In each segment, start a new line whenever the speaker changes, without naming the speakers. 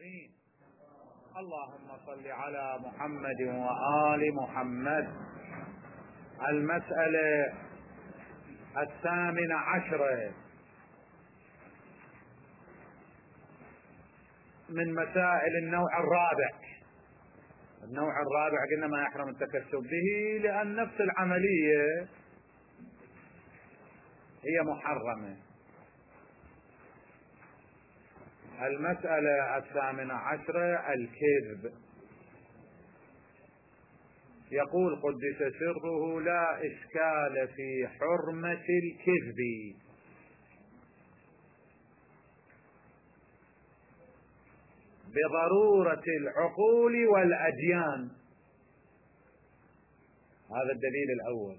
العالمين. اللهم صل على محمد وآل محمد. المسألة 18 من مسائل النوع الرابع. النوع الرابع قلنا ما يحرم التكسب به لأن نفس العملية هي محرمة. المسألة 18 الكذب. يقول قدس سره: لا إشكال في حرمة الكذب بضرورة العقول والأديان. هذا الدليل الأول.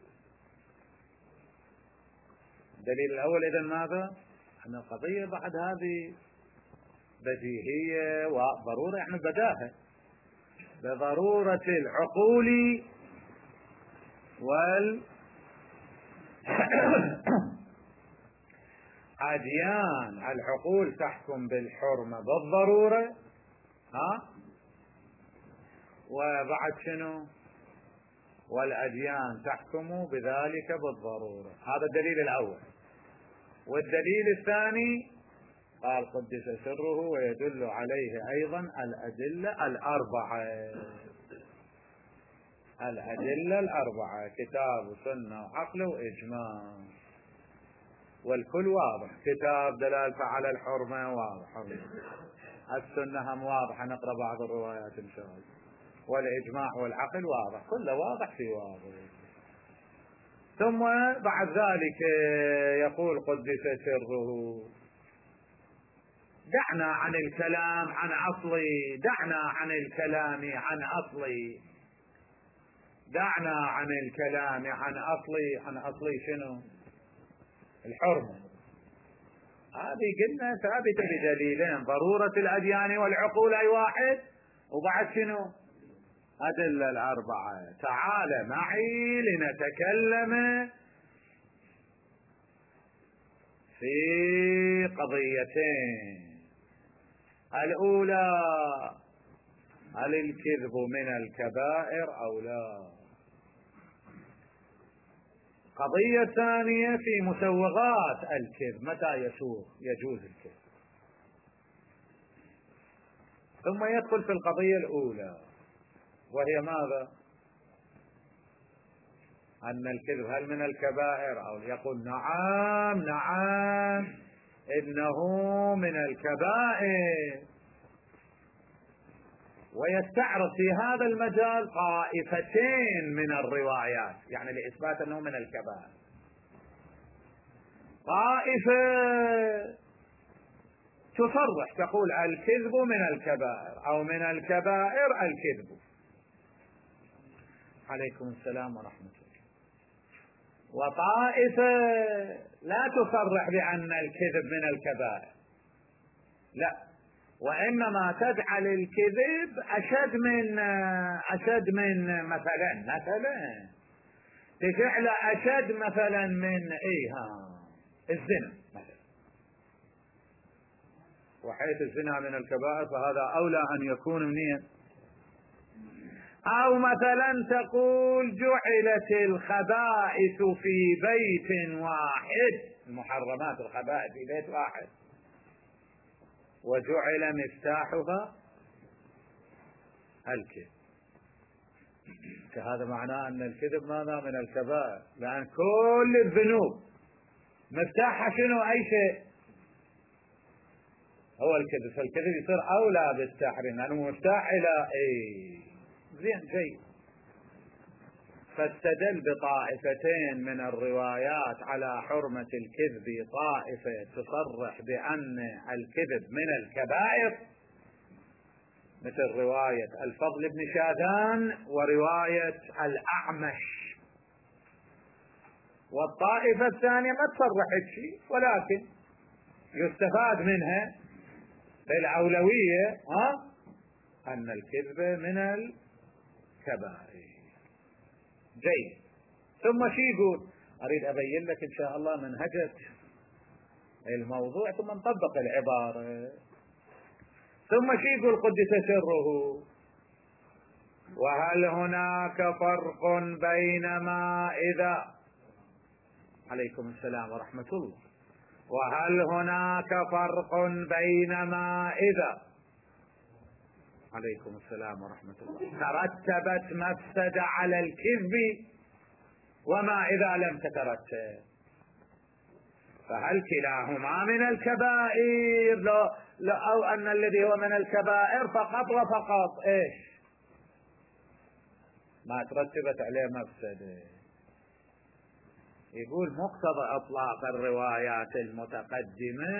الدليل الأول إذن ماذا؟ أن القضية بعد هذه بديهية وضرورة، يعني بداهة بضرورة العقول والأديان. العقول تحكم بالحرمة بالضرورة، وبعد شنو؟ والأديان تحكم بذلك بالضرورة. هذا الدليل الأول. والدليل الثاني قال قدس سره: ويدل عليه أيضا الأدلة الأربعة. الأدلة الأربعة: كتاب وسنة وعقل وإجماع، والكل واضح. كتاب دلالته على الحرمة واضح، السنة هم واضحة، نقرأ بعض الروايات إن شاء الله، والإجماع والعقل واضح، كله واضح في واضح. ثم بعد ذلك يقول قدس سره: دعنا عن الكلام عن أصلي، دعنا عن الكلام عن أصلي، دعنا عن الكلام عن أصلي. عن أصلي شنو؟ الحرمة. هذه قلنا ثابتة بدليلين: ضرورة الأديان والعقول أي واحد، وبعد شنو؟ أدلة الأربعة. تعال معي لنتكلم في قضيتين. الأولى: هل الكذب من الكبائر أو لا؟ قضية ثانية في مسوغات الكذب، متى يجوز الكذب. ثم يدخل في القضية الأولى وهي ماذا؟ أن الكذب هل من الكبائر أو؟ يقول نعم نعم إنه من الكبائر. ويستعرض في هذا المجال طائفتين من الروايات، يعني لإثبات أنه من الكبائر. طائفة تصرح تقول الكذب من الكبائر أو من الكبائر الكذب. عليكم السلام ورحمة الله. وطائفة لا تصرح بأن الكذب من الكبائر، لا، وإنما تجعل الكذب أشد من مثلا تجعل أشد مثلا من الزنا مثلا. وحيث الزنا من الكبائر فهذا أولى أن يكون منين. أو مثلا تقول جعلت الخبائث في بيت واحد، المحرمات الخبائث في بيت واحد، وجعل مفتاحها الكذب. فهذا معناه أن الكذب ماذا؟ من الكبائر، لأن كل الذنوب مفتاحها شنو؟ أي شيء هو الكذب. فالكذب يصير أولى بالتحريم لأنه مفتاح إلى زين جيد. فاستدل بطائفتين من الروايات على حرمة الكذب. طائفة تصرح بأن الكذب من الكبائر مثل رواية الفضل بن شاذان ورواية الأعمش، والطائفة الثانية ما تصرحت شيء، ولكن يستفاد منها بالأولوية أن الكذب من الكبائر. جيد. ثم شي يقول؟ أريد أبين لك إن شاء الله منهجة الموضوع ثم نطبق العبارة. ثم شي يقول قدس سره. وهل هناك فرق بين ما إذا، عليكم السلام ورحمة الله، وهل هناك فرق بين ما إذا، عليكم السلام ورحمة الله، ترتبت مفسدة على الكذب وما إذا لم تترتب؟ فهل كلاهما من الكبائر؟ أو أن الذي هو من الكبائر فقط وفقط إيش ما ترتبت عليه مفسدة. يقول مقتضى إطلاق الروايات المتقدمة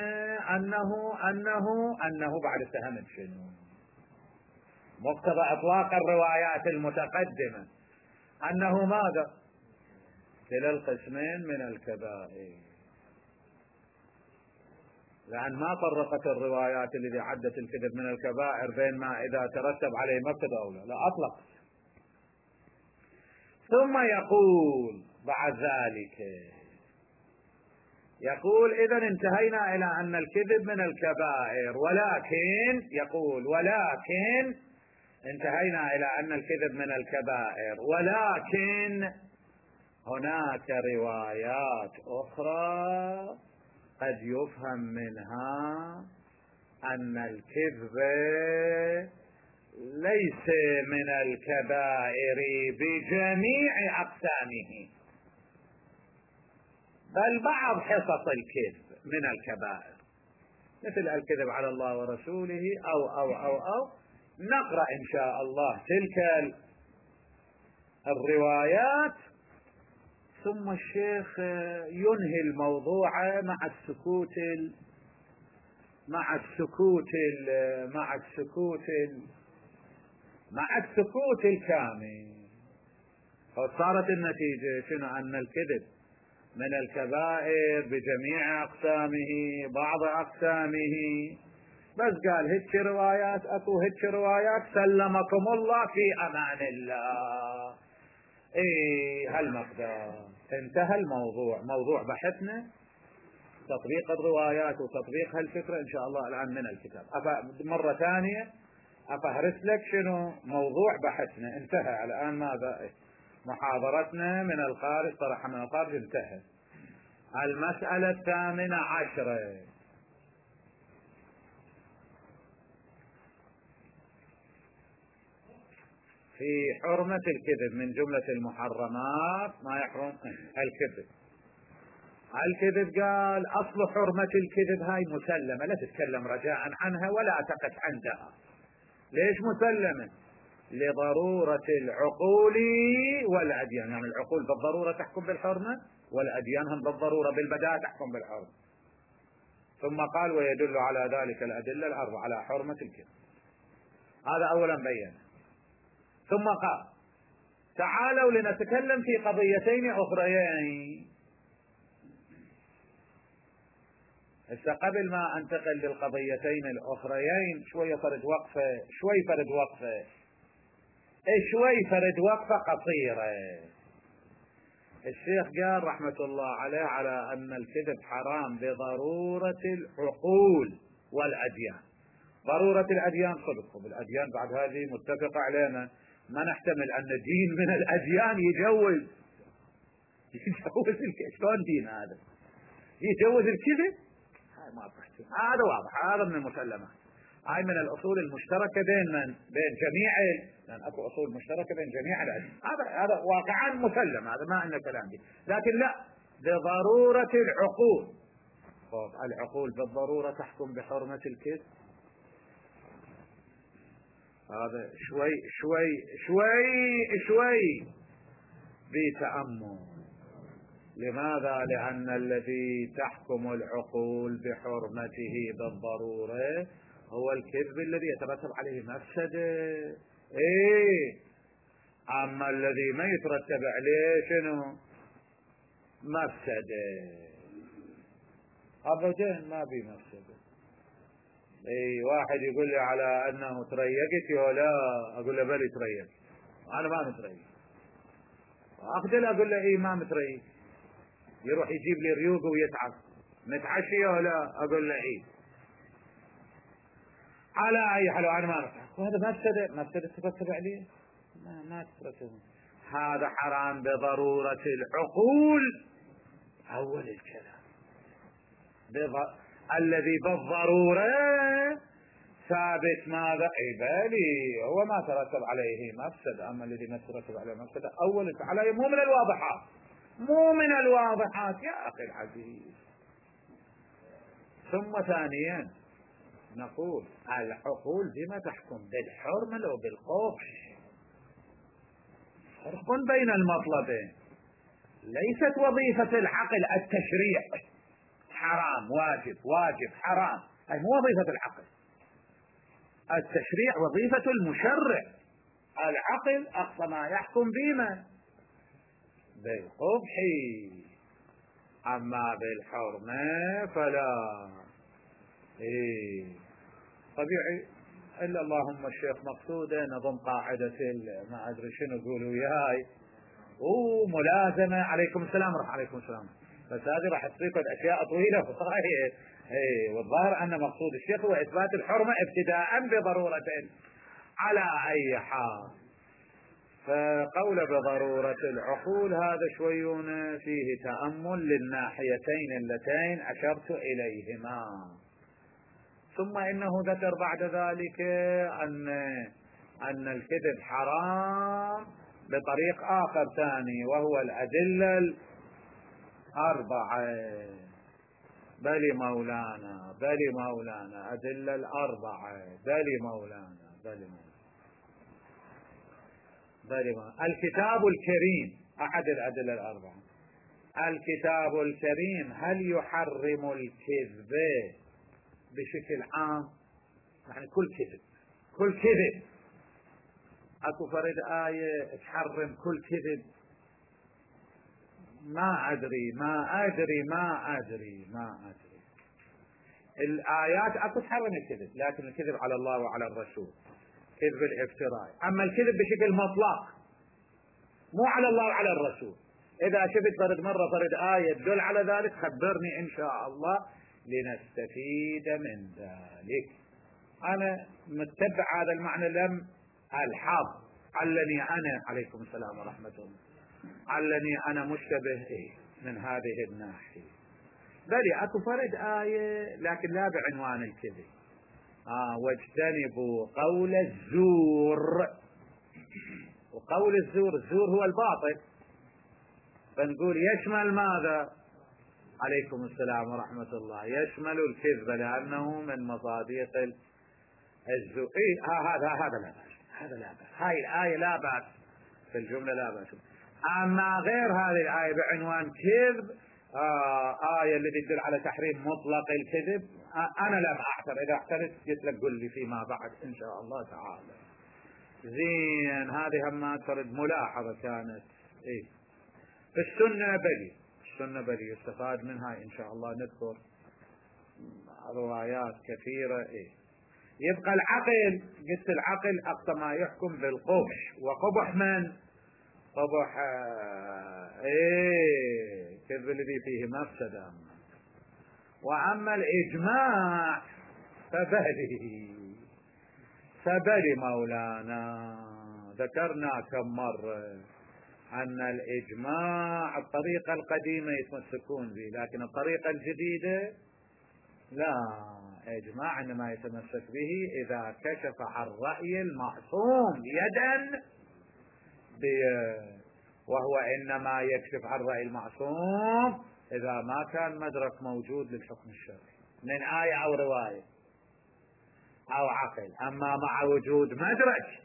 أنه بعد فهمت شنو مقتضى إطلاق الروايات المتقدمة أنه ماذا؟ كلا القسمين من الكبائر، لأن ما فرقت الروايات التي عدت الكذب من الكبائر بين ما إذا ترتب عليه مفسدة أو لا أطلق. ثم يقول بعد ذلك، يقول إذا انتهينا إلى أن الكذب من الكبائر، ولكن انتهينا إلى أن الكذب من الكبائر، ولكن هناك روايات أخرى قد يفهم منها أن الكذب ليس من الكبائر بجميع أقسامه، بل بعض حصص الكذب من الكبائر، مثل الكذب على الله ورسوله أو نقرأ إن شاء الله تلك الروايات. ثم الشيخ ينهي الموضوع مع السكوت الكامل. فصارت النتيجة شنو؟ أن الكذب من الكبائر بجميع أقسامه، بعض أقسامه، بس قال هيك روايات أكو هيك روايات، سلمكم الله في أمان الله. هالمقدار انتهى الموضوع. موضوع بحثنا تطبيق الروايات وتطبيق هالفكرة إن شاء الله الآن من الكتاب. مرة ثانية أفهرس لك شنو موضوع بحثنا. انتهى الآن ماذا؟ محاضرتنا من الخارج، طرح من الخارج انتهى. المسألة 18 في حرمة الكذب. من جملة المحرمات ما يحرم الكذب. الكذب قال أصل حرمة الكذب هاي مسلمة، لا تتكلم رجاء عنها ولا تقف عندها. ليش مسلمة؟ لضرورة العقول والأديان، يعني العقول بالضرورة تحكم بالحرمة، والأديان هم بالضرورة بالبداء تحكم بالحرمة. ثم قال ويدل على ذلك الأدلة الأربعة على حرمة الكذب. هذا أولا بيّن. ثم قال تعالوا لنتكلم في قضيتين أخريين. هسه قبل ما انتقل للقضيتين الأخريين شوي فرد وقفة قصيرة. الشيخ قال رحمة الله عليه على أن الكذب حرام بضرورة العقول والأديان. ضرورة الأديان صدقوا بالأديان بعد هذه متفق علينا، ما نحتمل أن دين من الأديان يجوز شلون دين هذا يجوز الكذب؟ هاي ما تحتمل. هذا واضح، هذا من المسلمات. هاي من الأصول المشتركة بين جميع، لأن أكو أصول مشتركة بين جميع الأديان. هذا واقعا مسلم، هذا ما عندنا كلام به. لكن لا، بضرورة العقول. العقول بالضرورة تحكم بحرمة الكذب. هذا شوي بتأمل. لماذا؟ لأن الذي تحكم العقول بحرمته بالضرورة هو الكذب الذي يترتب عليه مفسدة. أما الذي ما يترتب عليه شنو؟ مفسدة. أبدا ما بي مفسدة. واحد يقول لي على أنه تريقت ولا، أقول له بلي تريق، أنا ما متريق. أخذل أقول له ما متريق، يروح يجيب لي ريوق ويتعب. متعشي ولا؟ أقول له على أي حال أنا ما أعرف وهذا مفسدة ترتب عليه ما ترتب. هذا حرام بضرورة العقول. أول الكلام الذي بالضرورة ثابت ماذا بالي هو ما ترتب عليه مفسدة. أما الذي ما ترتب عليه مفسدة أول على مو من الواضحات، مو من الواضحات يا أخي العزيز. ثم ثانيا نقول العقول بما تحكم بالحرمة أو بالقبح، فرق بين المطلبين. ليست وظيفة العقل التشريع حرام واجب واجب حرام، هذه مو وظيفة العقل. التشريع وظيفة المشرع. العقل أقصى ما يحكم بما بالقبح، أما بالحرمة فلا. طبيعي إلا اللهم الشيخ مقصودة نظم قاعدة ما أدري شنو يقولوا وياي وملازمة. عليكم السلام ورحمة عليكم السلام. بس هذه راح تصير أشياء طويلة والظاهر أن مقصود الشيخ هو إثبات الحرمة ابتداء بضرورة. على أي حال فقول بضرورة العقول هذا شويون فيه تأمل للناحيتين اللتين أشرت إليهما. ثم إنه ذكر بعد ذلك أن الكذب حرام بطريق آخر ثاني وهو الأدلة الأربعة. بلي مولانا بلي مولانا أدلة الأربعة بلي مولانا بلي مولانا بلي مولانا. الكتاب الكريم أحد الأدلة الأربعة. الكتاب الكريم هل يحرم الكذب بشكل عام؟ يعني كل كذب كل كذب. اكو فرد آية تحرم كل كذب؟ ما أدري الآيات اكو تحرم الكذب، لكن الكذب على الله وعلى الرسول كذب الافتراء. أما الكذب بشكل مطلق مو على الله وعلى الرسول. إذا شفت فرد مرة فرد آية تدل على ذلك خبرني إن شاء الله لنستفيد من ذلك. أنا متبع هذا المعنى لم ألحظ. علني أنا عليكم السلام ورحمة الله علني أنا مشتبه من هذه الناحية. بل أكو فرد آية لكن لا بعنوان الكذب. واجتنبوا قول الزور. وقول الزور هو الباطل، فنقول يشمل ماذا؟ عليكم السلام ورحمة الله يشمل الكذب لأنه من مصادق الزور. هذا لا بأس، هذا لا بأس. هاي الآية لا بأس في الجملة لا بأس. أما غير هذه الآية بعنوان كذب آية التي تدل على تحريم مطلق الكذب أنا لم أعترف. إذا اعترفت قلت لك قل لي فيما بعد إن شاء الله تعالى. زين هذه هم ترد ملاحظة كانت. في السنة بلي يستفاد منها إن شاء الله. نذكر روايات كثيرة. يبقى العقل. قلت العقل أقصى ما يحكم بالقبح. وقبح من؟ قبح كذب الذي فيه مفسدة. وأما الإجماع فبلي مولانا. ذكرنا كم مرة أن الإجماع الطريقة القديمة يتمسكون به، لكن الطريقة الجديدة لا. إجماع إنما يتمسك به إذا كشف عن رأي المعصوم يدا وهو إنما يكشف عن رأي المعصوم إذا ما كان مدرك موجود للحكم الشرعي من آية أو رواية أو عقل. أما مع وجود مدرك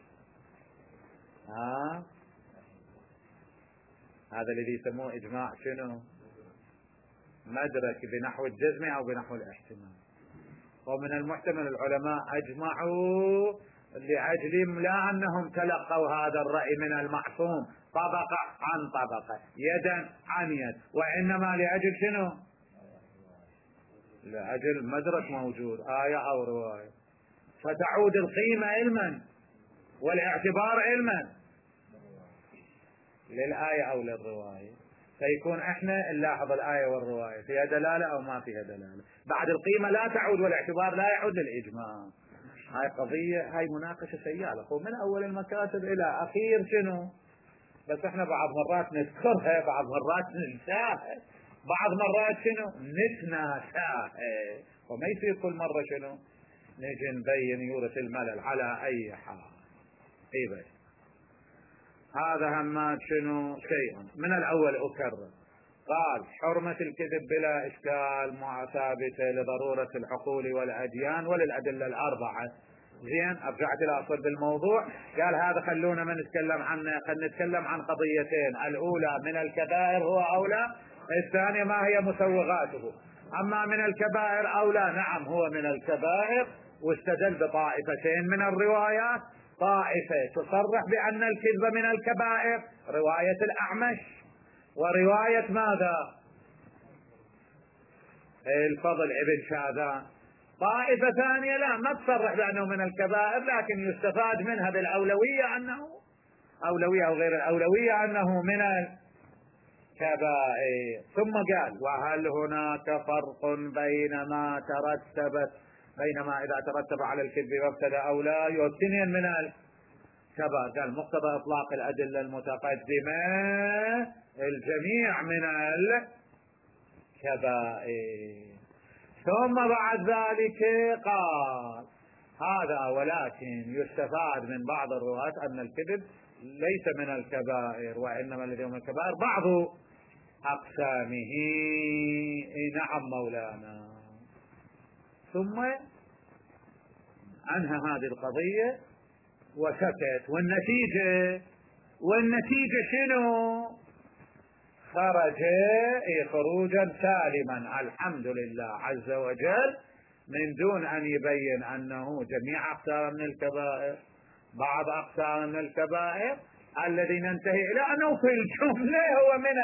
هذا الذي يسموه إجماع شنو؟ مدرك بنحو الجزم أو بنحو الاحتمال. ومن المحتمل العلماء أجمعوا لأجل لا أنهم تلقوا هذا الرأي من المعصوم طبقة عن طبقة يدا عن يد، وإنما لأجل شنو؟ لأجل مدرك موجود آية أو رواية. فتعود القيمة علما والاعتبار علما للآية أو للرواية. فيكون احنا نلاحظ الآية والرواية فيها دلالة أو ما فيها دلالة. بعد القيمة لا تعود والاعتبار لا يعود للإجماع. هاي قضية، هاي مناقشة سيالة من أول المكاتب إلى أخير شنو، بس احنا بعض مرات نذكرها، بعض مرات ننساها، بعض مرات شنو نتناساها، وما يصير كل مرة شنو نجي نبين يورث الملل على أي حال. إيه هذا همات شنو شيء من الأول أكرر. قال حرمة الكذب بلا إشكال ثابتة لضرورة العقول والأديان وللأدلة الأربعة. زين أرجعت إلى أصل بالموضوع. قال هذا خلونا ما نتكلم عنه، خلينا نتكلم عن قضيتين، الأولى من الكبائر هو أولى، الثانية ما هي مسوغاته. أما من الكبائر أولى نعم هو من الكبائر، واستدل بطائفتين من الروايات، طائفة تصرح بأن الكذب من الكبائر رواية الأعمش ورواية ماذا الفضل ابن شاذان، طائفة ثانية لا ما تصرح بأنه من الكبائر لكن يستفاد منها بالأولوية أنه أولوية أو غير الأولوية أنه من الكبائر. ثم قال وهل هناك فرق بينما إذا ترتب على الكذب وابتدأ أو لا يبتنين من الكبائر. قال مقتضى إطلاق الأدلة المتقدمة الجميع من الكبائر. ثم بعد ذلك قال هذا ولكن يستفاد من بعض الرواة أن الكذب ليس من الكبائر وإنما الذي من الكبائر بعض أقسامه. نعم مولانا. ثم أنهى هذه القضية وسكت، والنتيجة شنو؟ خرج خروجا سالما الحمد لله عز وجل، من دون أن يبين أنه جميع أقسام من الكبائر، بعض أقسام من الكبائر الذي ننتهي إلى أنه في الجملة هو من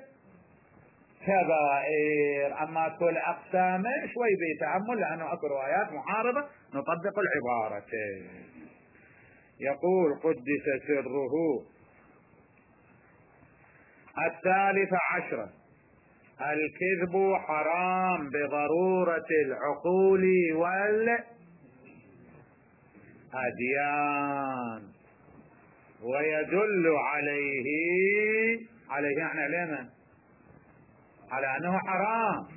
الكبائر. أما كل أقسامه شوي بتأمل لأنه أكو روايات معارضة نطبق العبارة. يقول قدس سره. 13 الكذب حرام بضرورة العقول والأديان، ويدل عليه يعني لمن؟ على أنه حرام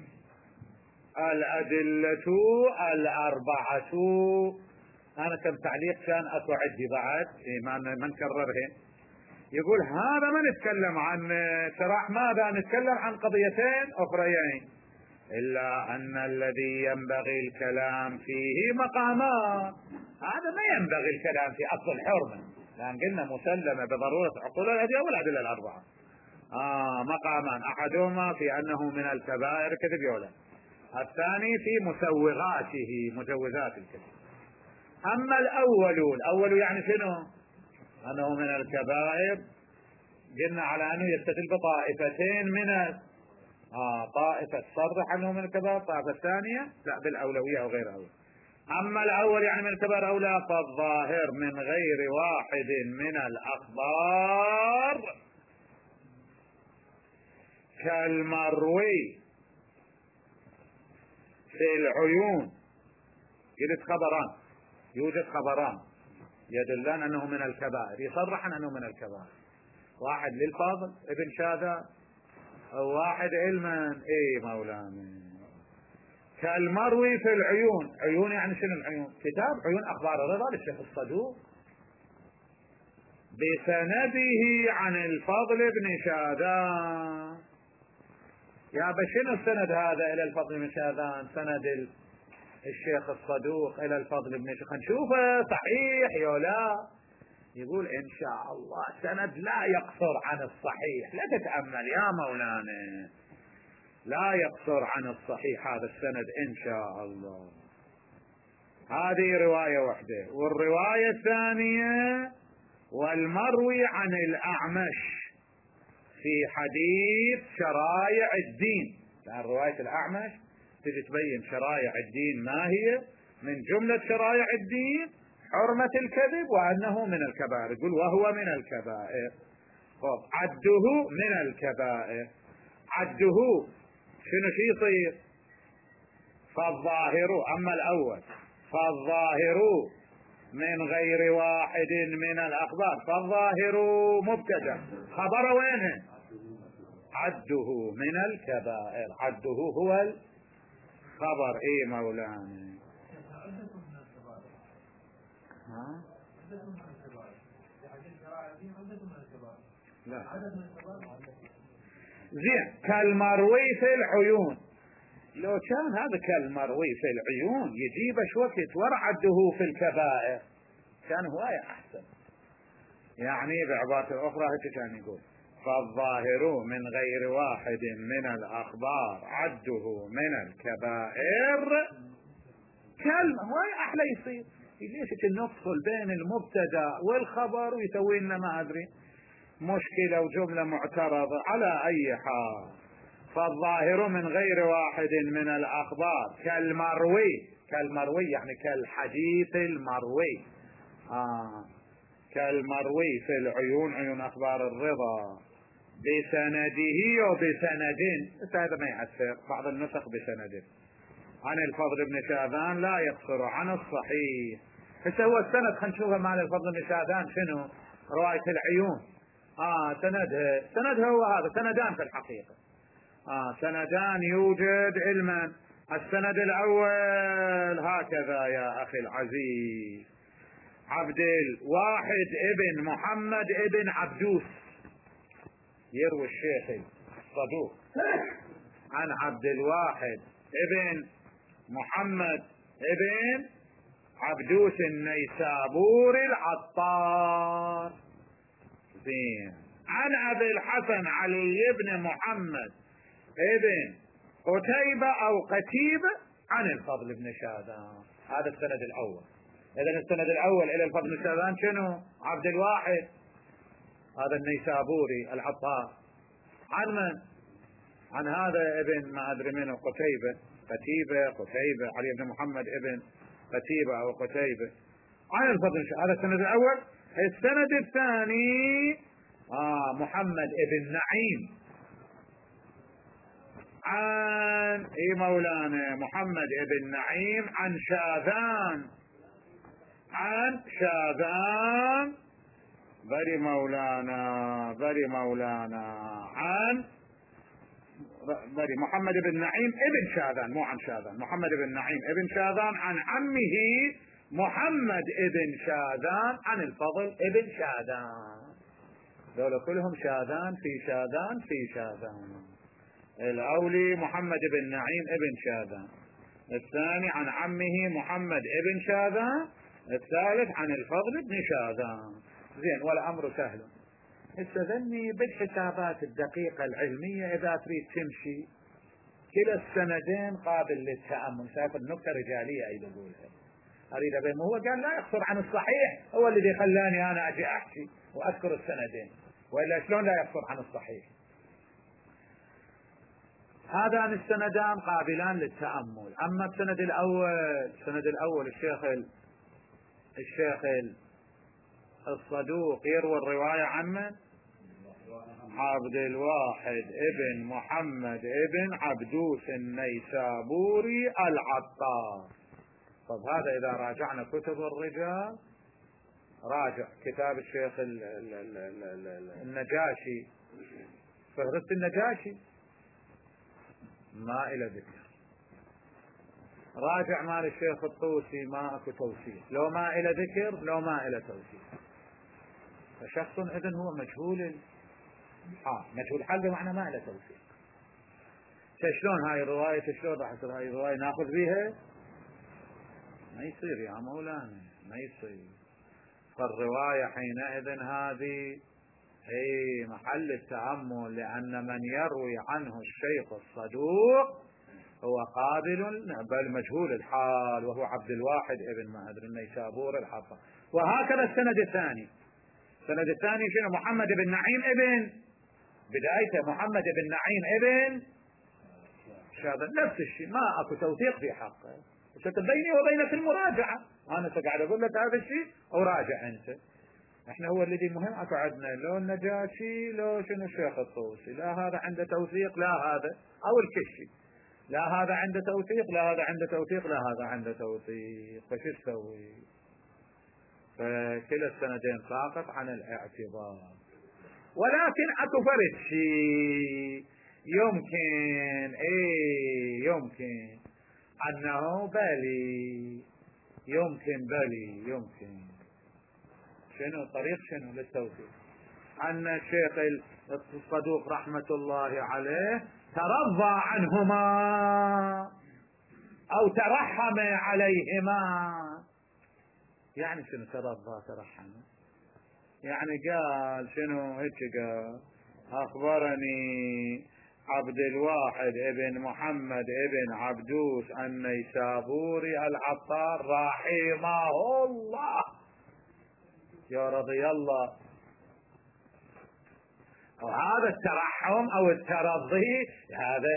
الأدلة الأربعة. أنا كم تعليق كان أكو عندي بعد ما نكررهن. يقول هذا ما نتكلم عن شرح ماذا، نتكلم عن قضيتين أخريين، إلا أن الذي ينبغي الكلام فيه مقامان. هذا ما ينبغي الكلام في أصل الحرمة، لأن قلنا مسلمة بضرورة عقول الأديان والأدلة الأربعة. مقامان، أحدهما في أنه من الكبائر كذب يولى، الثاني في مسوغاته مجوزات الكذب. أما الأول يعني شنو؟ أنه من الكبائر، قلنا على أنه يستدل بطائفتين من طائفة تصرح أنه من الكبائر، الطائفة الثانية لا بالأولوية أو غير أولوية. أما الأول يعني من الكبائر أو لا، فالظاهر من غير واحد من الأخبار كالمروي في العيون. يوجد خبران يدلان أنه من الكبائر، يصرح أنه من الكبائر، واحد للفاضل ابن شاذان أو واحد علما مولانا. كالمروي في العيون. عيون يعني شنو العيون؟ كتاب عيون أخبار الرضا للشيخ الصدوق بسنده عن الفضل بن شاذان. يا شنو السند هذا إلى الفضل بن شاذان؟ سند الشيخ الصدوق إلى الفضل بن شاذان، نشوفه صحيح يا لا. يقول إن شاء الله سند لا يقصر عن الصحيح. لا تتأمل يا مولانا، لا يقصر عن الصحيح هذا السند إن شاء الله. هذه رواية واحدة. والرواية الثانية والمروي عن الأعمش في حديث شرائع الدين. لأن رواية الأعمش تجي تبين شرائع الدين ما هي، من جملة شرائع الدين حرمة الكذب وأنه من الكبائر. يقول وهو من الكبائر. عده من الكبائر، عده شنو يصير؟ فالظاهر. أما الأول فالظاهر من غير واحد من الأخبار. فالظاهر مبتدأ، خبر وينه؟ عده من الكبائر، عده هو الخبر. ايه مولانا؟ لا زين. كالمروي في العيون، لو كان هذا كالمروي في العيون يجيب وقت ورا عده في الكبائر كان هواية أحسن. يعني بعبارة أخرى هيك كان يقول فالظاهر من غير واحد من الأخبار عده من الكبائر كلمة هواية أحلى يصير. ليش ندخل بين المبتدا والخبر ويسوي لنا ما أدري مشكلة وجملة معترضة على أي حال. فالظاهر من غير واحد من الأخبار كالمروي، كالمروي يعني كالحديث المروي، كالمروي في العيون، عيون أخبار الرضا، بسنده وبسند، هذا ما يأثر، بعض النسخ بسنده، عن الفضل بن شاذان لا يقصر عن الصحيح. هسه هو السند خلينا نشوفه مال الفضل بن شاذان شنو؟ رواية العيون سندها هو هذا، سندان في الحقيقة، سندان يوجد علما. السند الأول هكذا يا أخي العزيز: عبد الواحد ابن محمد ابن عبدوس، يروي الشيخ الصدوق عن عبد الواحد ابن محمد ابن عبدوس النيسابوري العطار، زين، عن أبي الحسن علي بن محمد ابن قتيبة أو قتيبة عن الفضل بن شاذان. هذا السند الأول. إذن السند الأول إلى الفضل بن شاذان شنو؟ عبد الواحد هذا النيسابوري العطار، عن من؟ عن هذا ابن ما أدري منه قتيبة علي بن محمد ابن قتيبة أو قتيبة عن الفضل بن شاذان. هذا السند الأول. السند الثاني محمد ابن نعيم عن مولانا محمد ابن نعيم عن شاذان، بري مولانا عن بري محمد بن نعيم ابن شاذان، مو عن شاذان، محمد بن نعيم ابن شاذان عن عمه محمد ابن شاذان عن الفضل ابن شاذان. دول كلهم شاذان في شاذان في شاذان. الأولي محمد بن نعيم ابن شاذان، الثاني عن عمه محمد ابن شاذان، الثالث عن الفضل بن شاذان. زين، والأمر سهل. استذني بالحسابات الدقيقة العلمية إذا تريد تمشي كلا السندين قابل للتأمل. شايف النكتة رجالية أي بقولها أريد أبين، هو قال لا يقصر عن الصحيح، هو الذي خلاني أنا أجي أحكي وأذكر السندين، وإلا شلون لا يقصر عن الصحيح. هذان السندان قابلان للتأمل. أما السند الأول الشيخ الصدوق يروي الرواية عن من؟ عبد الواحد ابن محمد ابن عبدوس النيسابوري العطار. طب هذا إذا راجعنا كتب الرجال، راجع كتاب الشيخ النجاشي، فهرست النجاشي ما إلى ذكر. راجع مال الشيخ الطوسي ما اكو توثيق، لو ما إلى ذكر لو ما إلى توثيق. فشخص إذن هو مجهول مجهول حال، بمعنى ما إلى توثيق. شلون هاي الرواية، شلون راح تصير هاي الرواية ناخذ بيها؟ ما يصير يا مولانا، ما يصير. فالرواية حينئذ هذه هي محل التأمل، لأن من يروي عنه الشيخ الصدوق هو قابل بل مجهول الحال، وهو عبد الواحد ابن ما أدري النيسابور الحطة. وهكذا السند الثاني شنو؟ محمد بن نعيم ابن، بدايته محمد بن نعيم ابن شاذان، نفس الشيء، ما اكو توثيق في حقه. بيني وبينك المراجعة، انا قاعد اقول لك هذا الشيء وراجع انت. احنا هو الذي مهم اكو عندنا لو النجاشي لو شنو الشيخ الطوسي، لا هذا عنده توثيق لا هذا، او الكشي، لا هذا عنده توثيق لا هذا عنده توثيق لا هذا عنده توثيق. فشو تسوي؟ فكلا السندين ساقط عن الاعتبار. ولكن اكو فرق شيء يمكن يمكن انه بلي يمكن شنو طريق شنو للتوفيق ان الشيخ الصدوق رحمة الله عليه ترضى عنهما او ترحم عليهما. يعني شنو ترحم؟ يعني قال شنو هيك قال اخبرني عبد الواحد ابن محمد ابن عبدوس النيسابوري العطار رحمه الله يا رضي الله. وهذا الترحم او الترضي هذا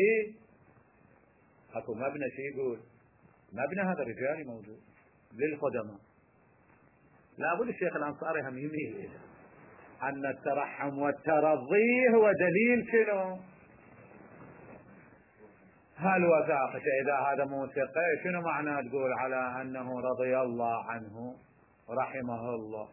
اكو مبنى شي يقول مبنى هذا رجالي موجود للقدماء. لابد الشيخ الأنصاري هم يميل أن الترحم والترضي هو دليل شنو؟ هل وثاقة إذا هذا موثقة شنو معنى تقول على أنه رضي الله عنه رحمه الله؟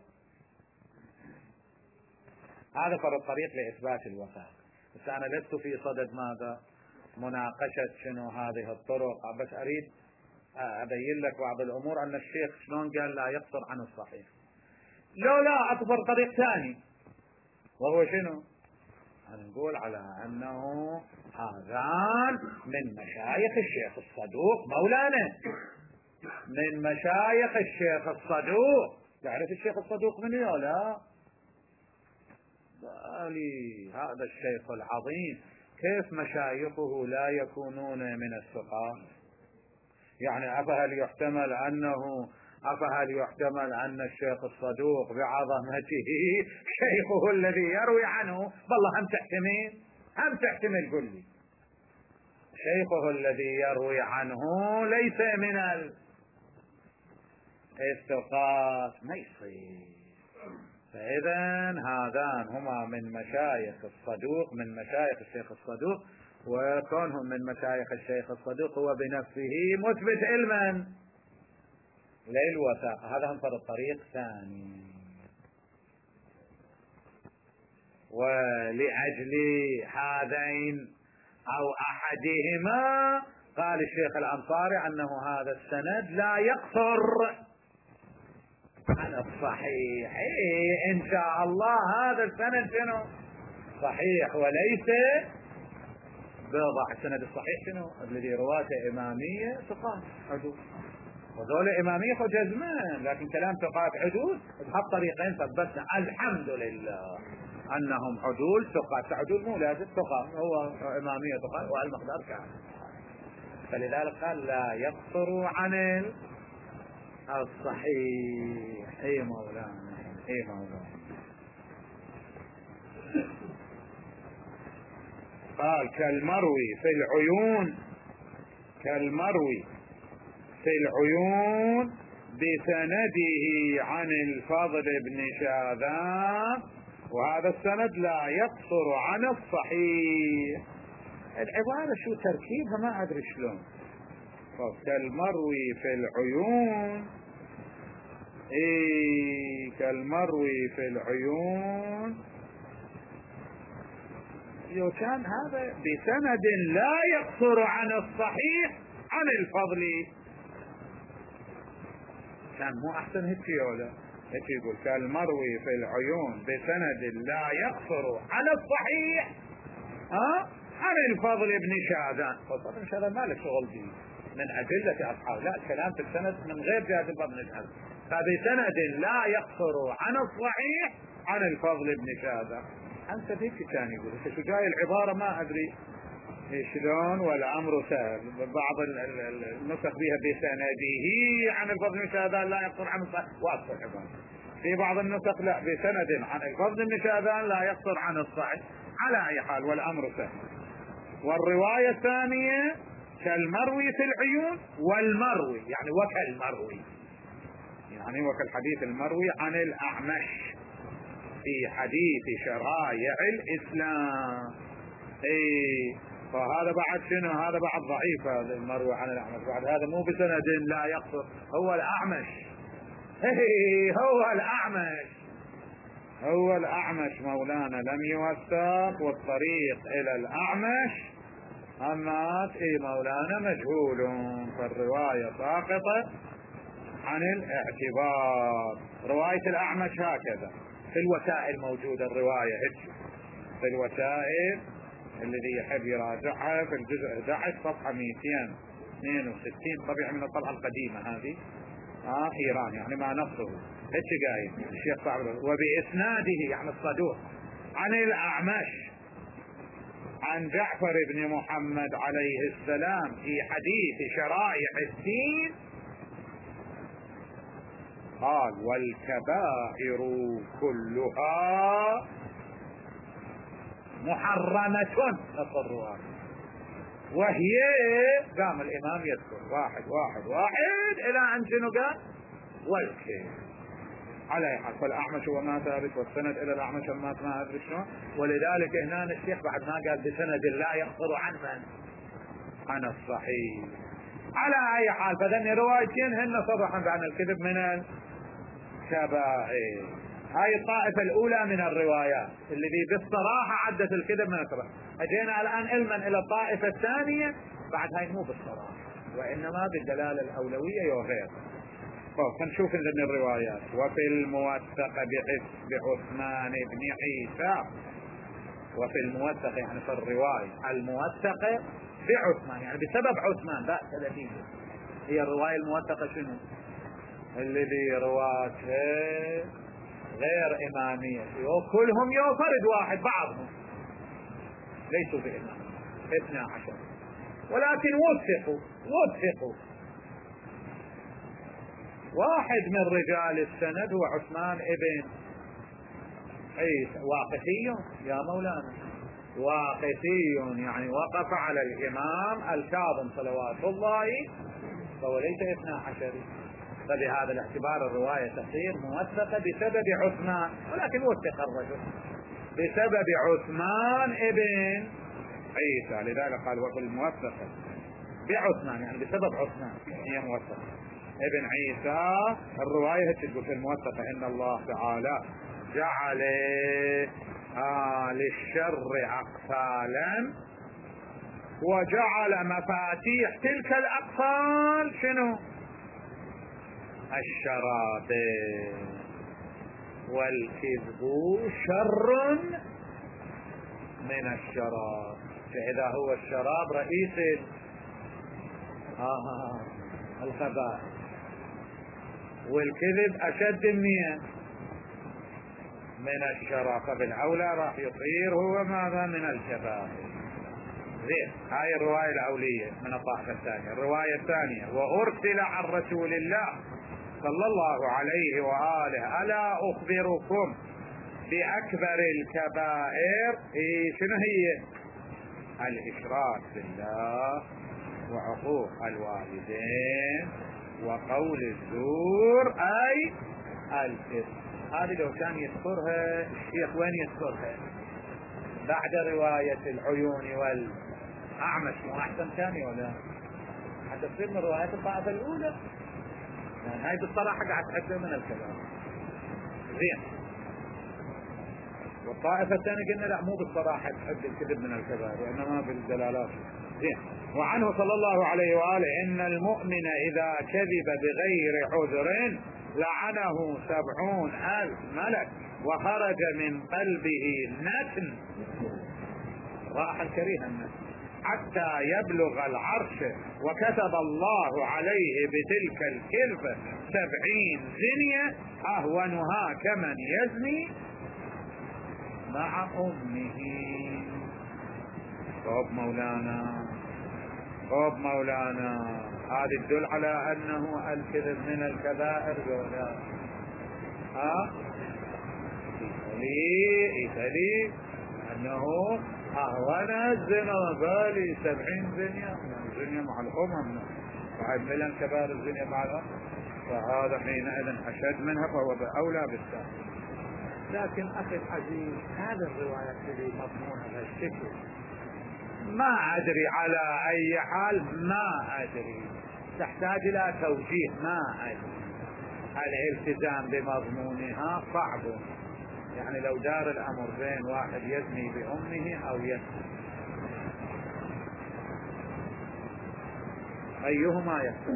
هذا فرق طريق لإثبات الوثاقة. بس أنا لست في صدد ماذا مناقشة شنو هذه الطرق، بس أريد أبين لك بعض الأمور أن الشيخ شلون قال لا يقصر عن الصحيح. لا أكبر طريق ثاني وهو شنو؟ نقول على أنه هذان من مشايخ الشيخ الصدوق مولانا، من مشايخ الشيخ الصدوق. تعرف الشيخ الصدوق من لا؟ بالي هذا الشيخ العظيم كيف مشايخه لا يكونون من الثقات؟ يعني أفهل يحتمل أن الشيخ الصدوق بعظمته شيخه الذي يروي عنه والله هم تحتمل قل لي شيخه الذي يروي عنه ليس من الثقات ما يصير. فإذا هذان هما من مشايخ الصدوق، من مشايخ الشيخ الصدوق، وكونهم من مشايخ الشيخ الصدوق هو بنفسه مثبت علما للوثاقة. هذا هم فرق طريق ثاني. ولأجل هذين أو أحدهما قال الشيخ الأنصاري أنه هذا السند لا يقصر عن الصحيح. إن شاء الله هذا السند شنو صحيح وليس بضع. السند الصحيح شنو الذي رواته إمامية ثقات عدول، وذول إمامية جزمان، لكن كلام ثقات عدول بهالطريقين طريقين ثبتنا الحمد لله أنهم عدول ثقات. عدول مو لازم ثقات، هو إمامية ثقات والمقدار كان. فلذلك قال لا يقصر عن الصحيح. اي مولانا قال كالمروي في العيون بسنده عن الفضل بن شاذان، وهذا السند لا يقصر عن الصحيح. العبارة شو تركيبها ما أدري شلون. كالمروي في العيون كالمروي في العيون كان هذا بسند لا يقصر عن الصحيح عن الفضل. كان مو أحسن هيك ولا هيك يقول كالمروي في العيون بسند لا يقصر عن الصحيح عن الفضل بن شاذان. الفضل بن شاذان ما له شغل به من أدلة أصحاب، لا الكلام في السند من غير جهة الفضل بن شاذان. فبسند لا يقصر عن الصحيح عن الفضل بن شاذان. أنت ذيك كان يقول شو جاي العبارة ما أدري شلون، والأمر سهل. بعض النسخ بها بسنده عن الفضل بن شاذان لا يقصر عن الصحيح وأكثر عبارة. في بعض النسخ لا بسند عن الفضل بن شاذان لا يقصر عن الصحيح. على أي حال والأمر سهل. والرواية الثانية كالمروي في العيون، والمروي يعني وكالمروي يعني وكالحديث المروي عن الأعمش في حديث شرائع الإسلام. فهذا بعد شنو؟ هذا بعد ضعيف. هذا المروي عن الأعمش بعد هذا مو بسند لا يقصر، هو الأعمش هو الأعمش، هو الأعمش مولانا لم يوثق، والطريق إلى الأعمش أما مولانا مجهول، فالرواية ساقطة عن الاعتبار. رواية الأعمش هكذا في الوسائل موجودة الرواية هيك في الوسائل، الذي يحب يراجعها في الجزء 11 صفحة 262، طبيعي من الطبعة القديمة هذه إيران، يعني ما نصه هيك قايل الشيخ صعب، وبإسناده يعني الصدوق عن الأعمش عن جعفر بن محمد عليه السلام في حديث شرائع الدين قال: والكبائر كلها محرمة الضرورات. وهي قام الإمام يذكر واحد واحد واحد إلى أن شنو قال؟ والكيف على حال. فالأعمش هو ما ثابت، والسند إلى الأعمش ما أدري شلون. ولذلك هنا الشيخ بعد ما قال بسند لا يخطر عن من؟ عن الصحيح. على أي حال فذن روايتين هن صرحا بأن الكذب من الكبائر. هاي الطائفة الأولى من الروايات الذي بالصراحة عدت الكذب من الكبائر. أجينا الآن علما إلى الطائفة الثانية، بعد هاي مو بالصراحة وإنما بالدلالة الأولوية وغير. فنشوف إذن الروايات. وفي الموثق بعثمان بن عيسى، وفي الموثق يعني في الرواية الموثقة بعثمان يعني بسبب عثمان بأس الذي هي الرواية الموثقة شنو؟ الذي رواتها غير إمامية وكلهم يوفرد واحد بعضهم ليسوا بإمام 12، ولكن وثقوا. واحد من رجال السند هو عثمان ابن عيسى، واقفي يا مولانا، واقفي يعني وقف على الإمام الكاظم صلوات الله، فهو ليس 12. فبهذا الاعتبار الرواية تصير موثقة بسبب عثمان، ولكن وثق الرجل بسبب عثمان ابن عيسى، لذلك قال وفي الموثقة بعثمان يعني بسبب عثمان هي موثقة ابن عيسى. الرواية تقول في الموثقة إن الله تعالى جعل للشر أقفالا وجعل مفاتيح تلك الأقفال شنو؟ الشرابين، والكذب شر من الشراب. فإذا هو الشراب رئيس الخبائث، والكذب أشد من الشراب، فبالأولى راح يصير هو ماذا؟ من الكبائر. زين، هاي الرواية الأولية من الطائفة الثانية. الرواية الثانية: وأرسل عن رسول الله صلى الله عليه وآله ألا أخبركم بأكبر الكبائر؟ شنو هي؟ الإشراك بالله، وعقوق الوالدين، وقول الزور، أي الكذب. هذه لو كان يذكرها الشيخ وين يذكرها؟ بعد رواية العيون والأعمش، مو أحسن ثاني ولا؟ حتى تصير من رواية الطائفة الأولى، يعني هاي بالصراحة قاعد تحدث من الكلام. زين، والطائفة الثانية قلنا لا، مو بالصراحة تحد الكذب من الكبائر وإنما بالدلالات. زين، وعنه صلى الله عليه وآله إن المؤمن إذا كذب بغير عذر لعنه 70,000 ملك وخرج من قلبه نتن، راحا كريها النتن، حتى يبلغ العرش، وكتب الله عليه بتلك الكذبة 70 زنية أهونها كمن يزني مع أمه. طب مولانا هذا يدل على أنه الكذب من الكبائر ولا يتلي أنه أهون الزنا، بالي 70 زنية، الزنية مع الأمم بعد ملن كبائر الزنية مع الأمم، فهذا حينئذ أشد منها، فهو بأولى بالتأكيد. لكن أخي العزيز هذا الرواية اللي مضمونة بهالشكل ما أدري على أي حال، ما أدري، تحتاج إلى توجيه، ما أدري الالتزام بمضمونها صعب. يعني لو دار الأمر بين واحد يزني بأمه أو أيهما يحصل؟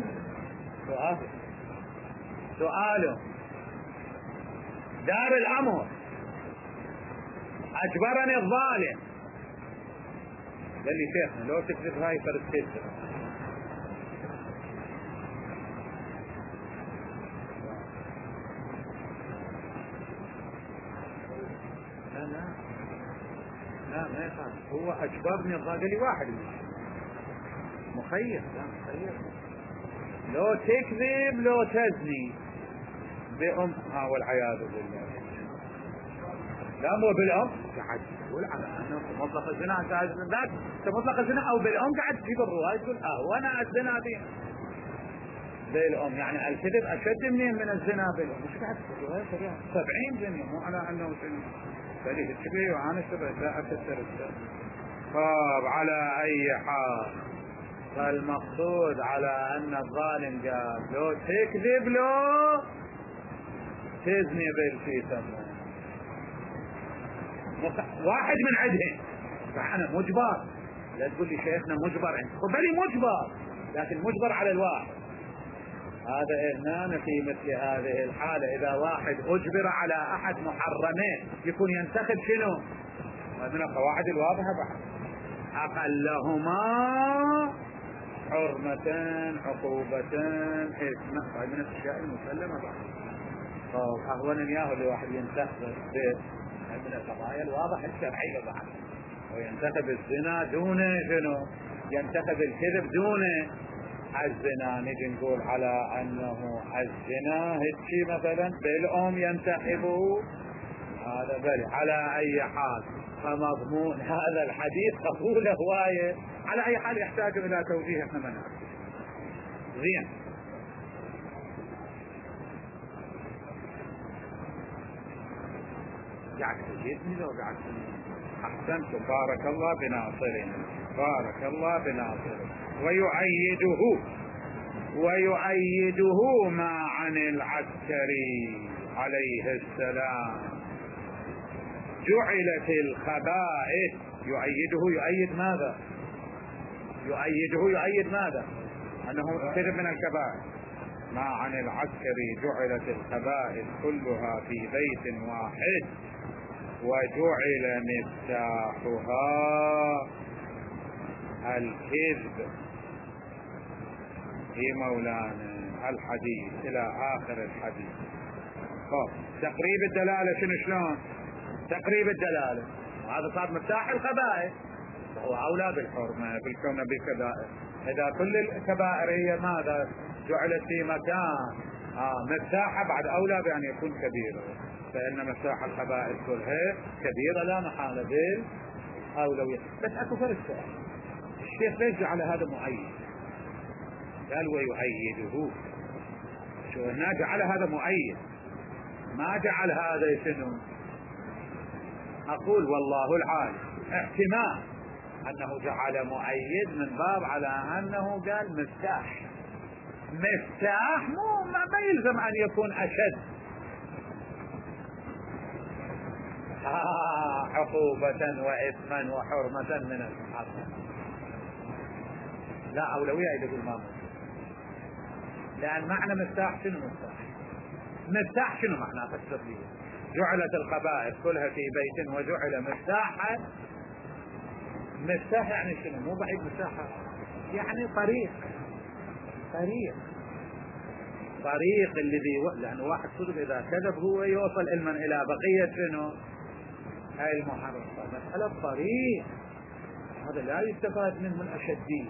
سؤاله دار الأمر أجبرني الظالم، قال لي شيخنا لو تكذب هاي فرد. لا ما يفعل، هو أجبرني الظالم، قال لي واحد مخير. لا مخير، لو تكذب لو تزني بأمها والعياذ بالله. لا مو بالأم قاعد تقول على أنه مطلق الزنا، أنت مطلق الزنا أو بالأم قاعد تجيب الرواية تقول وأنا الزنا بالأم، يعني الكذب أشد من الزنا بالأم. مش قاعد تقول 70 زنية، مو على أنه شنو فليه تشبيه وأنا شبه لا أكثر. طب على أي حال، فالمقصود على أن الظالم قال لو تكذب لو تزني بالفيتم، واحد من عدهن، فأنا مجبر. لا تقول لي شيخنا مجبر انت، بلي مجبر، لكن مجبر على الواحد. هذا هنا في مثل هذه الحالة إذا واحد أجبر على أحد محرمين يكون ينتخب شنو من القواعد الواضحة بعد أقلهما حرمة عقوبة إثما، من الأشياء المسلمة بعد. أهون إياه اللي واحد ينتخب من القضايا الواضحة الشرعية بعد، وينتخب الزنا دون شنو، ينتخب الكذب دون الزنا. نجي نقول على أنه الزنا هيك مثلا بالأم ينتخبه هذا بل على أي حال. فمضمون هذا الحديث قبول هواية، على أي حال يحتاج إلى توجيه احنا ما نعرف. زين، قاعد تجيبني لو قاعد أحسنتم، بارك الله بناصرين، بارك الله بناصرين. ويؤيده ما عن العسكري عليه السلام جعلت الخبائث. يؤيد ماذا؟ يؤيد ماذا؟ أنه كذب من الكبائر. ما عن العسكري جعلت الخبائث كلها في بيت واحد وجعل مفتاحها الكذب. في مولانا الحديث إلى آخر الحديث. تقريب الدلالة شلون؟ تقريب الدلالة هذا صار مفتاح الخبائث، وهو أولى بالحرمة بالكون بالكبائر. إذا كل الكبائر هي ماذا جعلت في مكان مفتاحها، بعد أولى بأن يكون كبيرا، فإن مفتاح الخبائث كلها كبيرة لا محالة بالأولوية. بس أكو فرق، الشيخ ليش جعل هذا مؤيد؟ قال ويؤيده، شو هنا جعل هذا مؤيد، ما جعل هذا شنو. أقول والله العالم احتمال أنه جعل مؤيد من باب على أنه قال مفتاح ما يلزم أن يكون أشد عقوبة وإثما وحرمة من المحرم. لا أولوية يقول ما موجود، لأن معنى مفتاح شنو؟ مفتاح شنو معناه؟ فسر لي. جعلت الخبائث كلها في بيت وجعل مفتاح يعني شنو؟ مو بعيد مفتاح يعني طريق الذي لأن واحد صدق إذا كذب هو يوصل علما إلى بقية شنو هاي المحرم. مسألة طريق، هذا لا يستفاد منه الأشدين.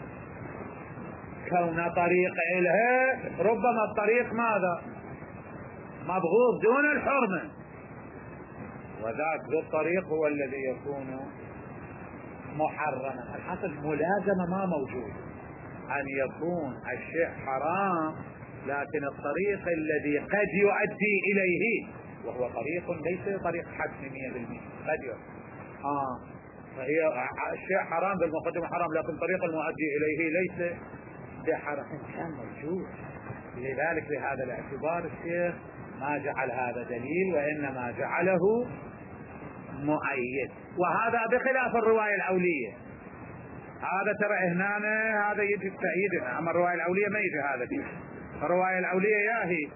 كون طريق إلها ربما الطريق ماذا مبغوض دون الحرمة، وذاك ذو الطريق هو الذي يكون محرما. الحاصل ملازمة ما موجود، أن يكون الشيء حرام لكن الطريق الذي قد يؤدي إليه وهو طريق ليس طريق حتم 100% قد فهي الشيء حرام بالمقدمة حرام، لكن طريق المؤدي إليه ليس بحرام. إن كان موجود لذلك بهذا الاعتبار الشيخ ما جعل هذا دليل وإنما جعله مؤيد، وهذا بخلاف الرواية الأولية. هذا ترى هنا هذا يجي تأييدنا، أما الرواية الأولية ما يجي هذا فيه. الرواية الأولية ياهي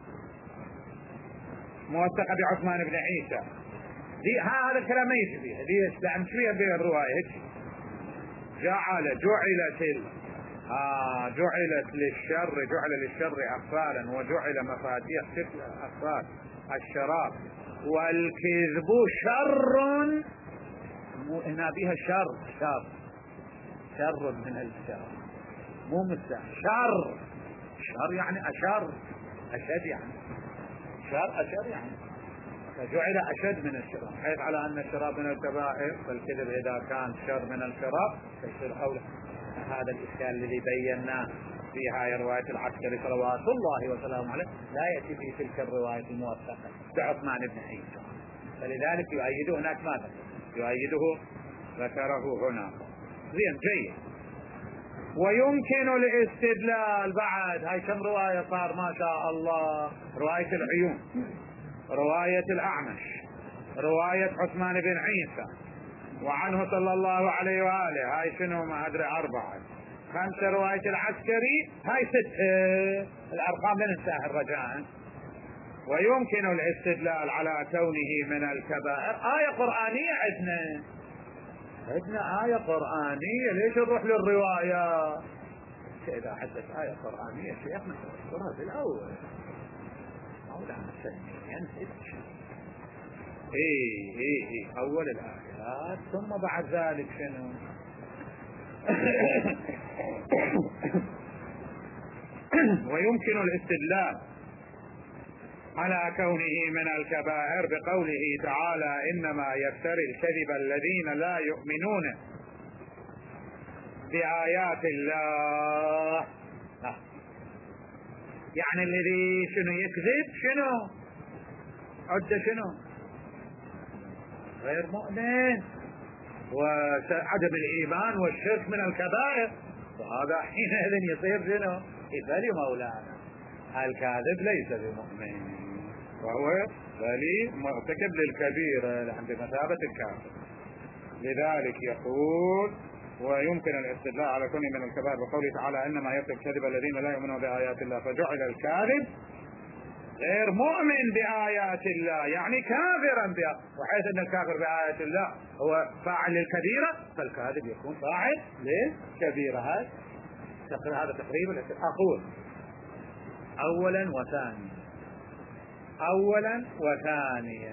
موثقة بعثمان بن عيسى، دي هذا الكلام ما يجي فيها، دي لأن فيها بالرواية هيك جعلت للشر أخفالا وجعل مفاتيح أخفال الشراب والكذب شر. مو هنا بها شر من الشر، مو مثل شر يعني أشد يعني أشد يعني، فجعل أشد من الشراب، حيث على أن الشراب من الكبائر، فالكذب إذا كان شر من الشراب فيصير أولى. هذا الإشكال الذي بيناه في هاي رواية العسكري صلوات الله وسلامه عليه لا يأتي في تلك الرواية الموثقة بعثمان بن عيسى، فلذلك يؤيده هناك ماذا يؤيده ذكره هنا. زين جيد. ويمكن الاستدلال بعد هاي كم رواية صار ما شاء الله؟ رواية العيون، رواية الأعمش، رواية عثمان بن عيسى، وعنه صلى الله عليه وآله، هاي شنو ما أدري 4 5 رواية العسكري، هاي 6. الأرقام لا ننساها الرجاء. ويمكن الاستدلال على كونه من الكبائر. آية قرآنية عندنا آية قرآنية، ليش نروح للرواية؟ إذا حدث آية قرآنية شيخنا نذكرها في الأول مولانا نسيت أول الآيات، ثم بعد ذلك شنو؟ ويمكن الاستدلال على كونه من الكبائر بقوله تعالى إنما يفتري الكذب الذين لا يؤمنون بآيات الله. يعني الذي شنو يكذب شنو عد شنو غير مؤمن، وعدم الإيمان والشرك من الكبائر، وهذا حينئذ يصير شنو يبالي مولانا الكاذب ليس بمؤمن، وهو بلي مرتكب للكبيرة عند مثابة الكافر. لذلك يقول ويمكن الاستدلال على كونه من الكبائر بقوله تعالى إنما يفتري الكذب الذين لا يؤمنون بآيات الله، فجعل الكاذب غير مؤمن بآيات الله يعني كافرا بها، وحيث أن الكافر بآيات الله هو فاعل للكبيرة فالكاذب يكون فاعل للكبيرة. هذا تقريبا. أقول أولا وثانيا.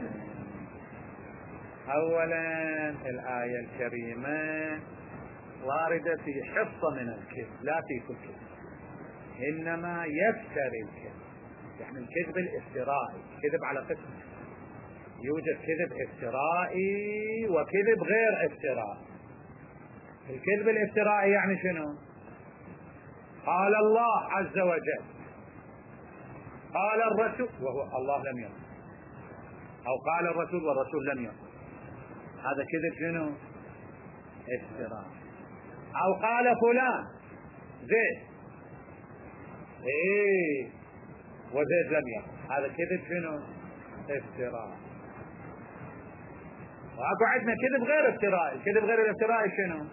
أولا الآية الكريمة واردة في حصة من الكذب، لا في كل كذب، إنما يفتري الكذب، يعني الكذب الافترائي، كذب على قسم، يوجد كذب افترائي وكذب غير افترائي. الكذب الافترائي يعني شنو؟ قال الله عز وجل، قال الرسول وهو الله لم يقل، أو قال الرسول والرسول لم يقل، هذا كذب شنو؟ افتراء. أو قال فلان زيد وزيد لم يقل، هذا كذب شنو؟ افتراء. وأكو عندنا كذب غير افتراء. الكذب غير الافتراء شنو؟